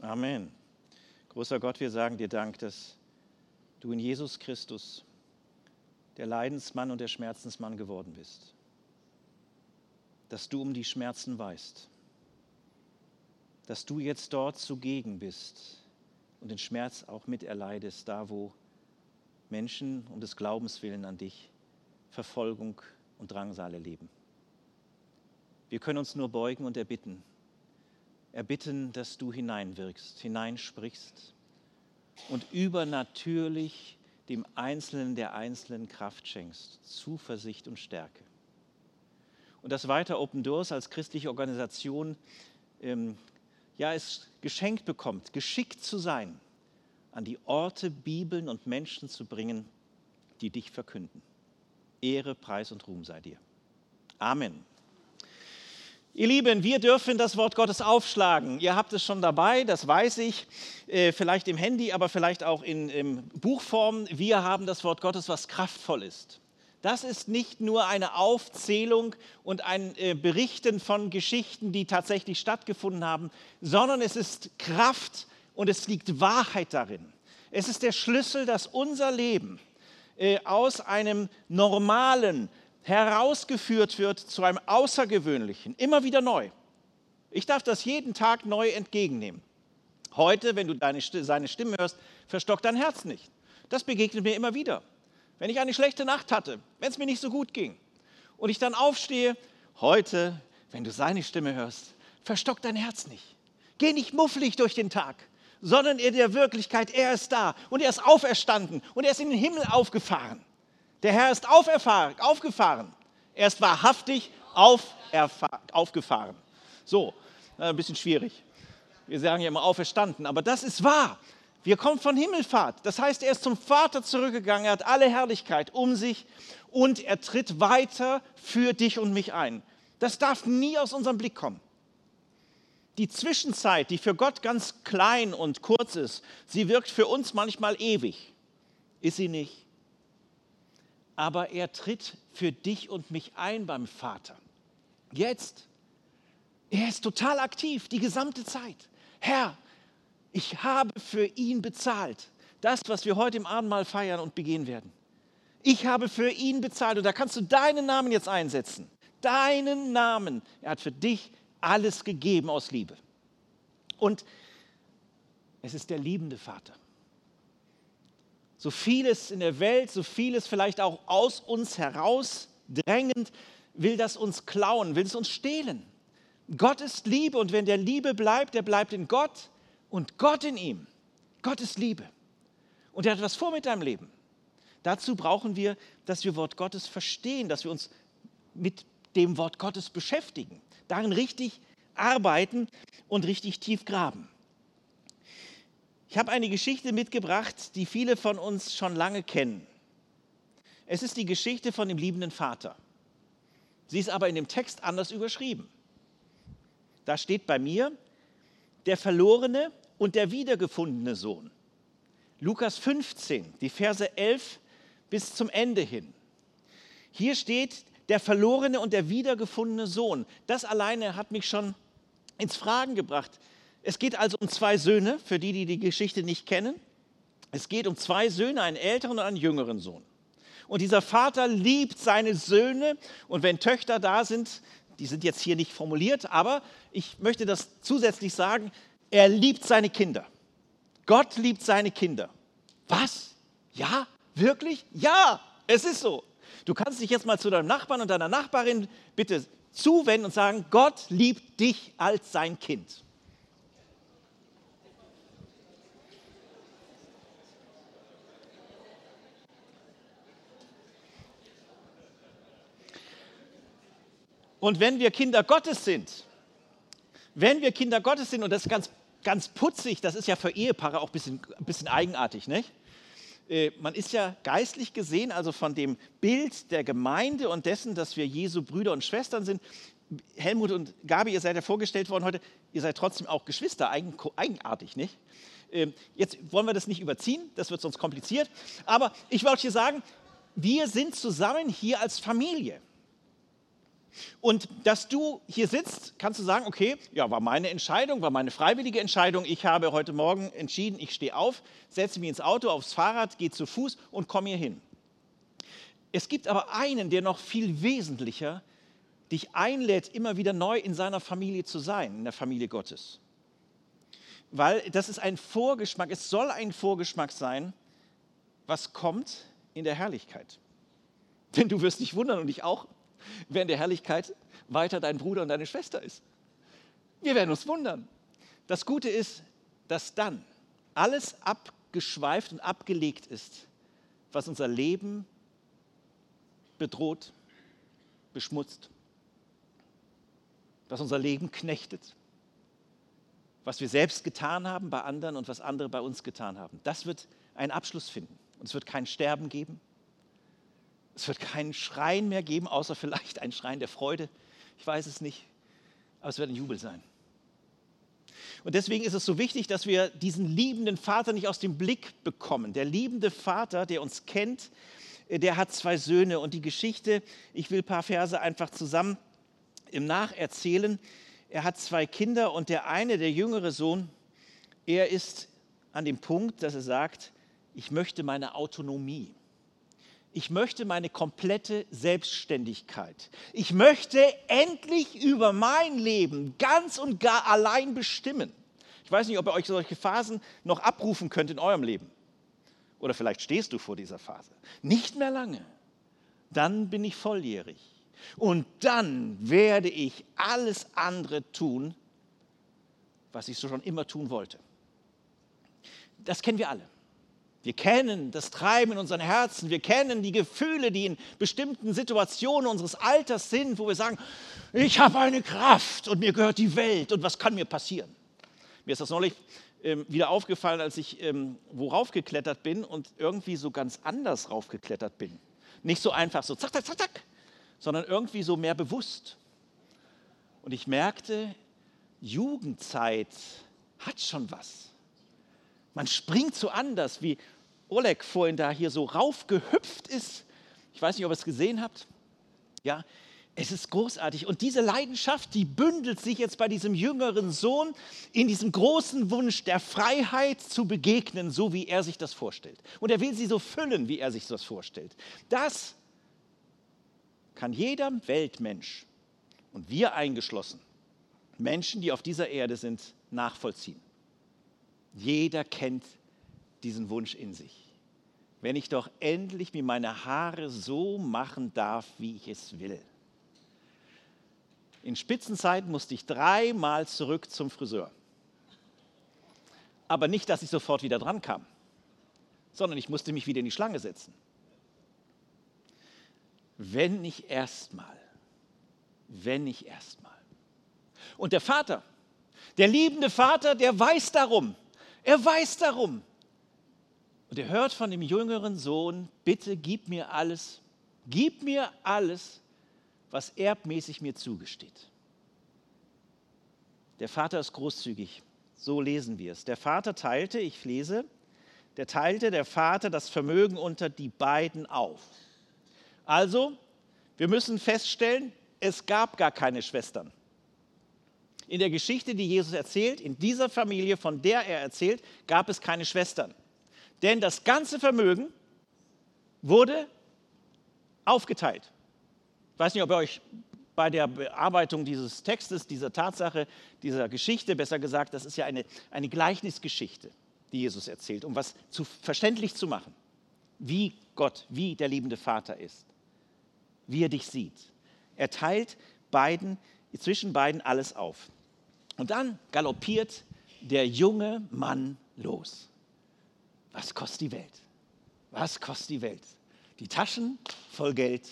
Amen. Großer Gott, wir sagen dir Dank, dass du in Jesus Christus der Leidensmann und der Schmerzensmann geworden bist. Dass du um die Schmerzen weißt. Dass du jetzt dort zugegen bist und den Schmerz auch miterleidest, da wo Menschen um des Glaubens willen an dich Verfolgung und Drangsal erleben. Wir können uns nur beugen und erbitten, dass du hineinwirkst, hineinsprichst und übernatürlich dem Einzelnen der Einzelnen Kraft schenkst, Zuversicht und Stärke. Und dass weiter Open Doors als christliche Organisation es geschenkt bekommt, geschickt zu sein, an die Orte Bibeln und Menschen zu bringen, die dich verkünden. Ehre, Preis und Ruhm sei dir. Amen. Ihr Lieben, wir dürfen das Wort Gottes aufschlagen. Ihr habt es schon dabei, das weiß ich, vielleicht im Handy, aber vielleicht auch in Buchform. Wir haben das Wort Gottes, was kraftvoll ist. Das ist nicht nur eine Aufzählung und ein Berichten von Geschichten, die tatsächlich stattgefunden haben, sondern es ist Kraft und es liegt Wahrheit darin. Es ist der Schlüssel, dass unser Leben aus einem normalen, herausgeführt wird zu einem Außergewöhnlichen, immer wieder neu. Ich darf das jeden Tag neu entgegennehmen. Heute, wenn du seine Stimme hörst, verstockt dein Herz nicht. Das begegnet mir immer wieder. Wenn ich eine schlechte Nacht hatte, wenn es mir nicht so gut ging und ich dann aufstehe, heute, wenn du seine Stimme hörst, verstockt dein Herz nicht. Geh nicht mufflig durch den Tag, sondern in der Wirklichkeit, er ist da und er ist auferstanden und er ist in den Himmel aufgefahren. Der Herr ist aufgefahren. Er ist wahrhaftig aufgefahren. So, ein bisschen schwierig. Wir sagen ja immer auferstanden, aber das ist wahr. Wir kommen von Himmelfahrt. Das heißt, er ist zum Vater zurückgegangen, er hat alle Herrlichkeit um sich und er tritt weiter für dich und mich ein. Das darf nie aus unserem Blick kommen. Die Zwischenzeit, die für Gott ganz klein und kurz ist, sie wirkt für uns manchmal ewig. Ist sie nicht. Aber er tritt für dich und mich ein beim Vater. Jetzt. Er ist total aktiv, die gesamte Zeit. Herr, ich habe für ihn bezahlt. Das, was wir heute im Abendmahl feiern und begehen werden. Ich habe für ihn bezahlt und da kannst du deinen Namen jetzt einsetzen. Deinen Namen. Er hat für dich alles gegeben aus Liebe. Und es ist der liebende Vater. So vieles in der Welt, so vieles vielleicht auch aus uns herausdrängend, will das uns klauen, will es uns stehlen. Gott ist Liebe und wenn der Liebe bleibt, der bleibt in Gott und Gott in ihm. Gott ist Liebe. Und er hat was vor mit deinem Leben. Dazu brauchen wir, dass wir Wort Gottes verstehen, dass wir uns mit dem Wort Gottes beschäftigen, darin richtig arbeiten und richtig tief graben. Ich habe eine Geschichte mitgebracht, die viele von uns schon lange kennen. Es ist die Geschichte von dem liebenden Vater. Sie ist aber in dem Text anders überschrieben. Da steht bei mir, der verlorene und der wiedergefundene Sohn. Lukas 15, die Verse 11 bis zum Ende hin. Hier steht der verlorene und der wiedergefundene Sohn. Das alleine hat mich schon ins Fragen gebracht. Es geht also um zwei Söhne, für die die Geschichte nicht kennen. Es geht um zwei Söhne, einen älteren und einen jüngeren Sohn. Und dieser Vater liebt seine Söhne und wenn Töchter da sind, die sind jetzt hier nicht formuliert, aber ich möchte das zusätzlich sagen, er liebt seine Kinder. Gott liebt seine Kinder. Was? Ja? Wirklich? Ja, es ist so. Du kannst dich jetzt mal zu deinem Nachbarn und deiner Nachbarin bitte zuwenden und sagen, Gott liebt dich als sein Kind. Und wenn wir Kinder Gottes sind, und das ist ganz putzig, das ist ja für Ehepaare auch ein bisschen eigenartig, nicht? Man ist ja geistlich gesehen, also von dem Bild der Gemeinde und dessen, dass wir Jesu Brüder und Schwestern sind. Helmut und Gabi, ihr seid ja vorgestellt worden heute, ihr seid trotzdem auch Geschwister, eigenartig, nicht? Jetzt wollen wir das nicht überziehen, das wird sonst kompliziert, aber ich wollte hier sagen, wir sind zusammen hier als Familie. Und dass du hier sitzt, kannst du sagen, okay, ja, war meine Entscheidung, war meine freiwillige Entscheidung. Ich habe heute Morgen entschieden, ich stehe auf, setze mich ins Auto, aufs Fahrrad, gehe zu Fuß und komme hier hin. Es gibt aber einen, der noch viel wesentlicher dich einlädt, immer wieder neu in seiner Familie zu sein, in der Familie Gottes. Weil das ist ein Vorgeschmack, es soll ein Vorgeschmack sein, was kommt in der Herrlichkeit. Denn du wirst dich wundern und ich auch, wer in der Herrlichkeit weiter dein Bruder und deine Schwester ist. Wir werden uns wundern. Das Gute ist, dass dann alles abgeschweift und abgelegt ist, was unser Leben bedroht, beschmutzt, was unser Leben knechtet, was wir selbst getan haben bei anderen und was andere bei uns getan haben. Das wird einen Abschluss finden. Und es wird kein Sterben geben. Es wird keinen Schreien mehr geben, außer vielleicht ein Schreien der Freude. Ich weiß es nicht, aber es wird ein Jubel sein. Und deswegen ist es so wichtig, dass wir diesen liebenden Vater nicht aus dem Blick bekommen. Der liebende Vater, der uns kennt, der hat 2 Söhne. Und die Geschichte, ich will ein paar Verse einfach zusammen im Nacherzählen. Er hat 2 Kinder und der eine, der jüngere Sohn, er ist an dem Punkt, dass er sagt, ich möchte meine Autonomie. Ich möchte meine komplette Selbstständigkeit. Ich möchte endlich über mein Leben ganz und gar allein bestimmen. Ich weiß nicht, ob ihr euch solche Phasen noch abrufen könnt in eurem Leben. Oder vielleicht stehst du vor dieser Phase. Nicht mehr lange. Dann bin ich volljährig. Und dann werde ich alles andere tun, was ich so schon immer tun wollte. Das kennen wir alle. Wir kennen das Treiben in unseren Herzen. Wir kennen die Gefühle, die in bestimmten Situationen unseres Alters sind, wo wir sagen, ich habe eine Kraft und mir gehört die Welt und was kann mir passieren? Mir ist das neulich wieder aufgefallen, als ich wo raufgeklettert bin und irgendwie so ganz anders raufgeklettert bin. Nicht so einfach so zack, zack, zack, zack, sondern irgendwie so mehr bewusst. Und ich merkte, Jugendzeit hat schon was. Man springt so anders, wie Oleg vorhin da hier so raufgehüpft ist. Ich weiß nicht, ob ihr es gesehen habt. Ja, es ist großartig. Und diese Leidenschaft, die bündelt sich jetzt bei diesem jüngeren Sohn in diesem großen Wunsch der Freiheit zu begegnen, so wie er sich das vorstellt. Und er will sie so füllen, wie er sich das vorstellt. Das kann jeder Weltmensch, und wir eingeschlossen, Menschen, die auf dieser Erde sind, nachvollziehen. Jeder kennt diesen Wunsch in sich. Wenn ich doch endlich mir meine Haare so machen darf, wie ich es will. In Spitzenzeiten musste ich 3-mal zurück zum Friseur. Aber nicht, dass ich sofort wieder dran kam, sondern ich musste mich wieder in die Schlange setzen. Wenn nicht erstmal. Und der Vater, der liebende Vater, der weiß darum. Er weiß darum. Und er hört von dem jüngeren Sohn, bitte gib mir alles, was erbmäßig mir zugesteht. Der Vater ist großzügig, so lesen wir es. Der Vater teilte, ich lese, der Vater das Vermögen unter die beiden auf. Also, wir müssen feststellen, es gab gar keine Schwestern. In der Geschichte, die Jesus erzählt, in dieser Familie, von der er erzählt, gab es keine Schwestern. Denn das ganze Vermögen wurde aufgeteilt. Ich weiß nicht, ob ihr euch bei der Bearbeitung dieses Textes, dieser Tatsache, dieser Geschichte, besser gesagt, das ist ja eine Gleichnisgeschichte, die Jesus erzählt, um was verständlich zu machen, wie Gott, wie der liebende Vater ist, wie er dich sieht. Er teilt zwischen beiden alles auf. Und dann galoppiert der junge Mann los. Was kostet die Welt? Was kostet die Welt? Die Taschen voll Geld.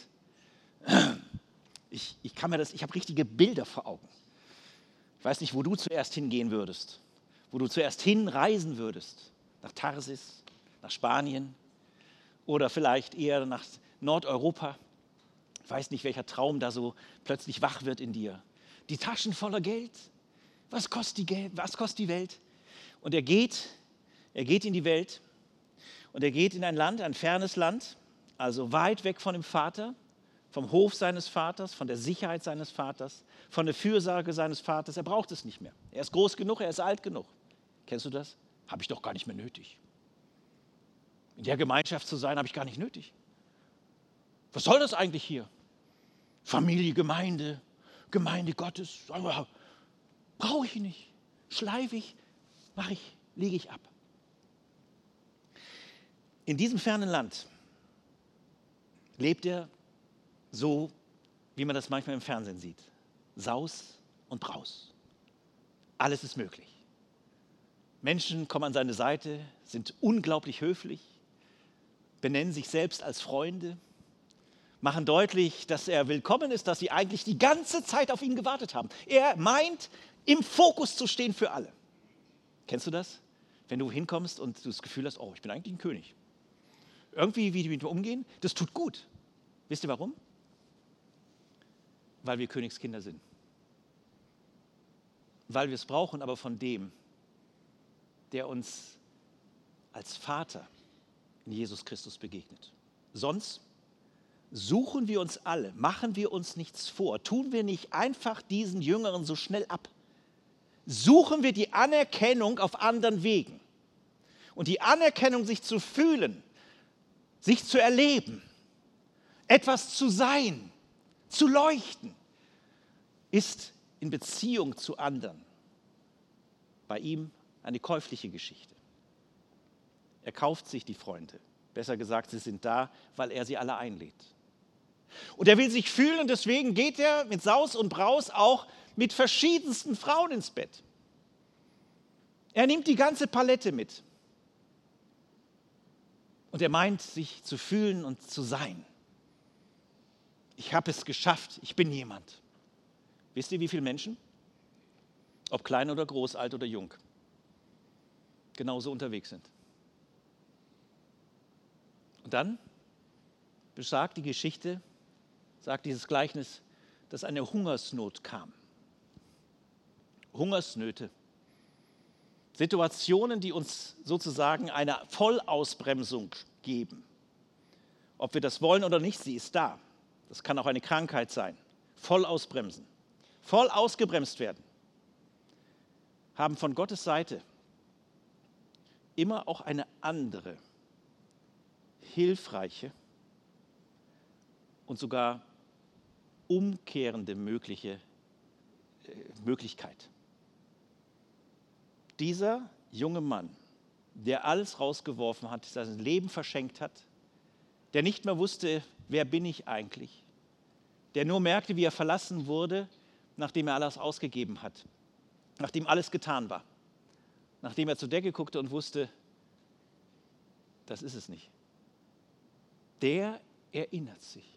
Ich habe richtige Bilder vor Augen. Ich weiß nicht, wo du zuerst hingehen würdest, wo du zuerst hinreisen würdest. Nach Tarsis, nach Spanien oder vielleicht eher nach Nordeuropa. Ich weiß nicht, welcher Traum da so plötzlich wach wird in dir. Die Taschen voller Geld. Was kostet die Welt? Und er geht in die Welt und er geht in ein Land, ein fernes Land, also weit weg von dem Vater, vom Hof seines Vaters, von der Sicherheit seines Vaters, von der Fürsorge seines Vaters. Er braucht es nicht mehr. Er ist groß genug, er ist alt genug. Kennst du das? Habe ich doch gar nicht mehr nötig. In der Gemeinschaft zu sein, habe ich gar nicht nötig. Was soll das eigentlich hier? Familie, Gemeinde, Gemeinde Gottes. Brauche ich nicht. Schleife ich, lege ich ab. In diesem fernen Land lebt er so, wie man das manchmal im Fernsehen sieht. Saus und Braus. Alles ist möglich. Menschen kommen an seine Seite, sind unglaublich höflich, benennen sich selbst als Freunde, machen deutlich, dass er willkommen ist, dass sie eigentlich die ganze Zeit auf ihn gewartet haben. Er meint, im Fokus zu stehen für alle. Kennst du das? Wenn du hinkommst und du das Gefühl hast, oh, ich bin eigentlich ein König. Irgendwie, wie die mit mir umgehen, das tut gut. Wisst ihr warum? Weil wir Königskinder sind. Weil wir es brauchen, aber von dem, der uns als Vater in Jesus Christus begegnet. Sonst suchen wir uns alle, machen wir uns nichts vor, tun wir nicht einfach diesen Jüngeren so schnell ab. Suchen wir die Anerkennung auf anderen Wegen. Und die Anerkennung, sich zu fühlen, sich zu erleben, etwas zu sein, zu leuchten, ist in Beziehung zu anderen bei ihm eine käufliche Geschichte. Er kauft sich die Freunde. Besser gesagt, sie sind da, weil er sie alle einlädt. Und er will sich fühlen und deswegen geht er mit Saus und Braus auch mit verschiedensten Frauen ins Bett. Er nimmt die ganze Palette mit. Und er meint, sich zu fühlen und zu sein. Ich habe es geschafft, ich bin jemand. Wisst ihr, wie viele Menschen, ob klein oder groß, alt oder jung, genauso unterwegs sind? Und dann besagt die Geschichte, sagt dieses Gleichnis, dass eine Hungersnot kam. Hungersnöte. Situationen, die uns sozusagen eine Vollausbremsung geben. Ob wir das wollen oder nicht, sie ist da. Das kann auch eine Krankheit sein. Voll ausbremsen. Voll ausgebremst werden. Haben von Gottes Seite immer auch eine andere, hilfreiche und sogar umkehrende Möglichkeit. Dieser junge Mann, der alles rausgeworfen hat, sein Leben verschenkt hat, der nicht mehr wusste, wer bin ich eigentlich, der nur merkte, wie er verlassen wurde, nachdem er alles ausgegeben hat, nachdem alles getan war, nachdem er zur Decke guckte und wusste, das ist es nicht. Der erinnert sich.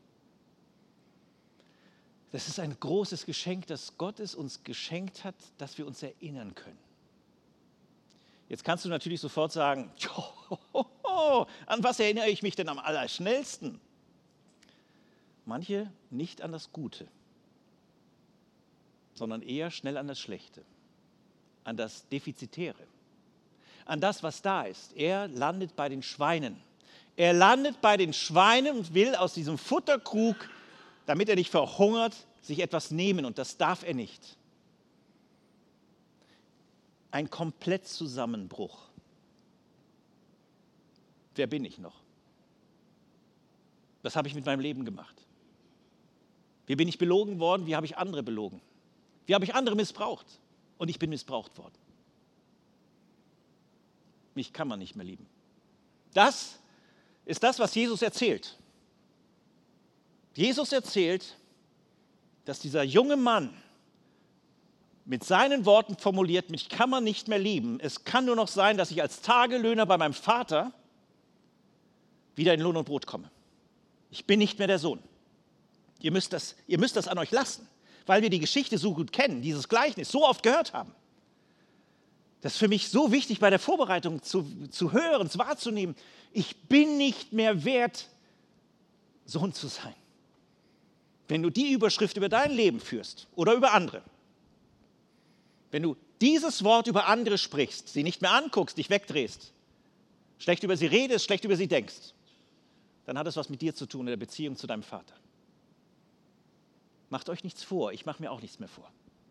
Das ist ein großes Geschenk, das Gott es uns geschenkt hat, dass wir uns erinnern können. Jetzt kannst du natürlich sofort sagen, an was erinnere ich mich denn am allerschnellsten? Manche nicht an das Gute, sondern eher schnell an das Schlechte, an das Defizitäre, an das, was da ist. Er landet bei den Schweinen. Er landet bei den Schweinen und will aus diesem Futterkrug, damit er nicht verhungert, sich etwas nehmen und das darf er nicht. Ein Komplettzusammenbruch. Wer bin ich noch? Was habe ich mit meinem Leben gemacht? Wie bin ich belogen worden? Wie habe ich andere belogen? Wie habe ich andere missbraucht? Und ich bin missbraucht worden. Mich kann man nicht mehr lieben. Das ist das, was Jesus erzählt. Jesus erzählt, dass dieser junge Mann mit seinen Worten formuliert, mich kann man nicht mehr lieben. Es kann nur noch sein, dass ich als Tagelöhner bei meinem Vater wieder in Lohn und Brot komme. Ich bin nicht mehr der Sohn. Ihr müsst das an euch lassen, weil wir die Geschichte so gut kennen, dieses Gleichnis so oft gehört haben. Das ist für mich so wichtig bei der Vorbereitung zu hören, wahrzunehmen. Ich bin nicht mehr wert, Sohn zu sein. Wenn du die Überschrift über dein Leben führst oder über andere, wenn du dieses Wort über andere sprichst, sie nicht mehr anguckst, dich wegdrehst, schlecht über sie redest, schlecht über sie denkst, dann hat es was mit dir zu tun in der Beziehung zu deinem Vater. Macht euch nichts vor, ich mache mir auch nichts mehr vor.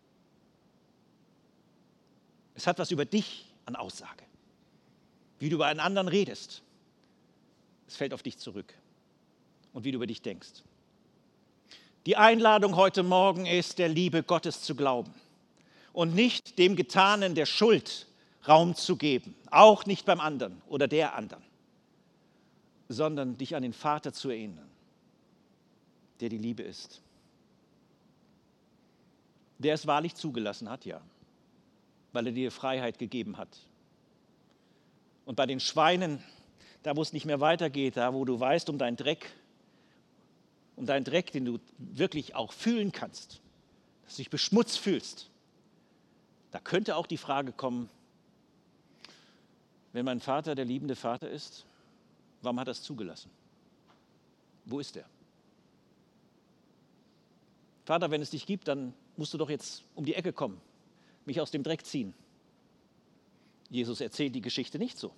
Es hat was über dich an Aussage, wie du über einen anderen redest. Es fällt auf dich zurück und wie du über dich denkst. Die Einladung heute Morgen ist, der Liebe Gottes zu glauben und nicht dem Getanen der Schuld Raum zu geben, auch nicht beim anderen oder der anderen, sondern dich an den Vater zu erinnern, der die Liebe ist, der es wahrlich zugelassen hat, ja, weil er dir Freiheit gegeben hat. Und bei den Schweinen, da wo es nicht mehr weitergeht, da wo du weißt um deinen Dreck, den du wirklich auch fühlen kannst, dass du dich beschmutzt fühlst, da könnte auch die Frage kommen, wenn mein Vater der liebende Vater ist, warum hat er es zugelassen? Wo ist er? Vater, wenn es dich gibt, dann musst du doch jetzt um die Ecke kommen, mich aus dem Dreck ziehen. Jesus erzählt die Geschichte nicht so.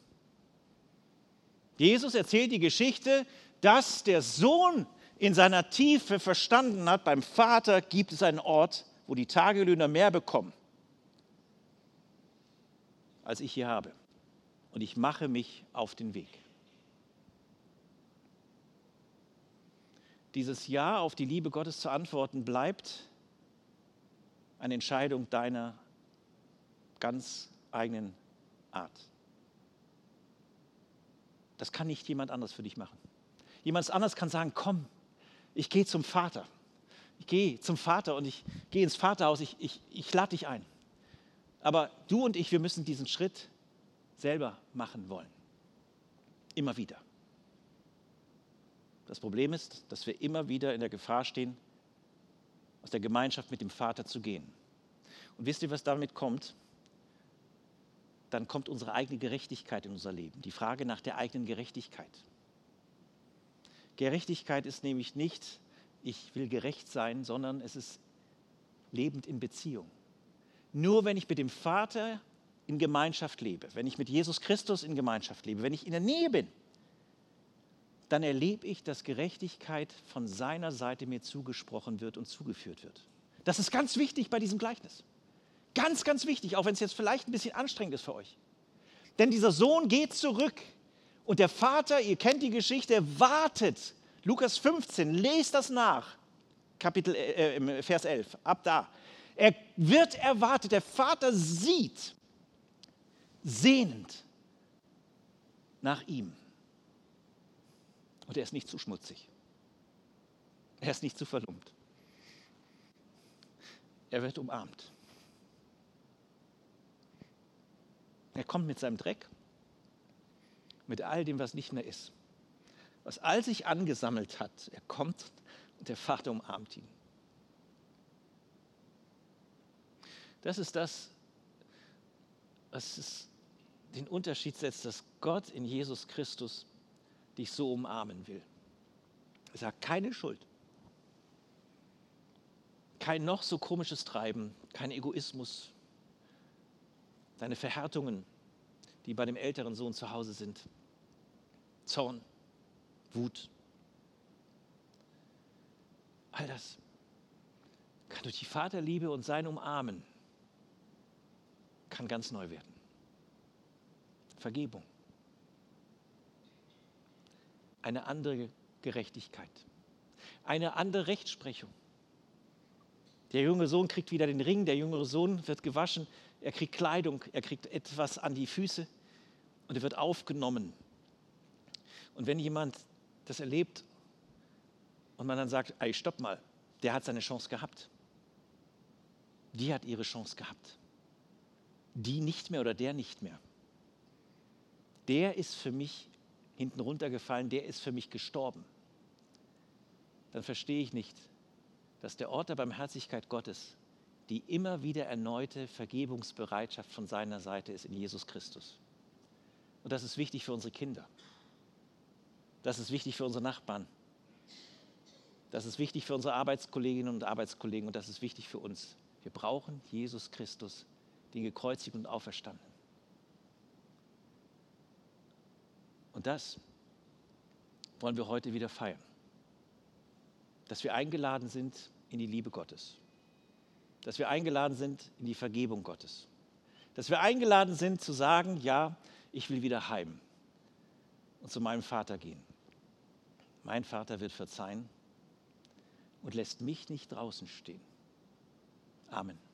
Jesus erzählt die Geschichte, dass der Sohn in seiner Tiefe verstanden hat, beim Vater gibt es einen Ort, wo die Tagelöhner mehr bekommen, als ich hier habe. Und ich mache mich auf den Weg. Dieses Ja auf die Liebe Gottes zu antworten bleibt eine Entscheidung deiner ganz eigenen Art. Das kann nicht jemand anderes für dich machen. Jemand anderes kann sagen, komm, ich gehe zum Vater. Ich gehe zum Vater und ich gehe ins Vaterhaus, ich lade dich ein. Aber du und ich, wir müssen diesen Schritt selber machen wollen. Immer wieder. Das Problem ist, dass wir immer wieder in der Gefahr stehen, aus der Gemeinschaft mit dem Vater zu gehen. Und wisst ihr, was damit kommt? Dann kommt unsere eigene Gerechtigkeit in unser Leben. Die Frage nach der eigenen Gerechtigkeit. Gerechtigkeit ist nämlich nicht, ich will gerecht sein, sondern es ist lebend in Beziehung. Nur wenn ich mit dem Vater in Gemeinschaft lebe, wenn ich mit Jesus Christus in Gemeinschaft lebe, wenn ich in der Nähe bin, dann erlebe ich, dass Gerechtigkeit von seiner Seite mir zugesprochen wird und zugeführt wird. Das ist ganz wichtig bei diesem Gleichnis. Ganz, ganz wichtig, auch wenn es jetzt vielleicht ein bisschen anstrengend ist für euch. Denn dieser Sohn geht zurück und der Vater, ihr kennt die Geschichte, wartet. Lukas 15, lest das nach, Vers 11, ab da. Er wird erwartet, der Vater sieht, sehnend nach ihm. Und er ist nicht zu schmutzig. Er ist nicht zu verlumpt. Er wird umarmt. Er kommt mit seinem Dreck, mit all dem, was nicht mehr ist. Was all sich angesammelt hat, er kommt und der Vater umarmt ihn. Das ist das, was den Unterschied setzt, dass Gott in Jesus Christus dich so umarmen will. Er sagt, keine Schuld, kein noch so komisches Treiben, kein Egoismus, deine Verhärtungen, die bei dem älteren Sohn zu Hause sind, Zorn, Wut, all das kann durch die Vaterliebe und sein Umarmen kann ganz neu werden. Vergebung. Eine andere Gerechtigkeit. Eine andere Rechtsprechung. Der junge Sohn kriegt wieder den Ring, der jüngere Sohn wird gewaschen, er kriegt Kleidung, er kriegt etwas an die Füße und er wird aufgenommen. Und wenn jemand das erlebt und man dann sagt, ey, stopp mal, der hat seine Chance gehabt. Die hat ihre Chance gehabt. Die nicht mehr oder der nicht mehr. Der ist für mich hinten runtergefallen, der ist für mich gestorben. Dann verstehe ich nicht, dass der Ort der Barmherzigkeit Gottes die immer wieder erneute Vergebungsbereitschaft von seiner Seite ist in Jesus Christus. Und das ist wichtig für unsere Kinder. Das ist wichtig für unsere Nachbarn. Das ist wichtig für unsere Arbeitskolleginnen und Arbeitskollegen und das ist wichtig für uns. Wir brauchen Jesus Christus, den gekreuzigten und auferstandenen. Und das wollen wir heute wieder feiern. Dass wir eingeladen sind, in die Liebe Gottes. Dass wir eingeladen sind in die Vergebung Gottes. Dass wir eingeladen sind zu sagen, ja, ich will wieder heim und zu meinem Vater gehen. Mein Vater wird verzeihen und lässt mich nicht draußen stehen. Amen.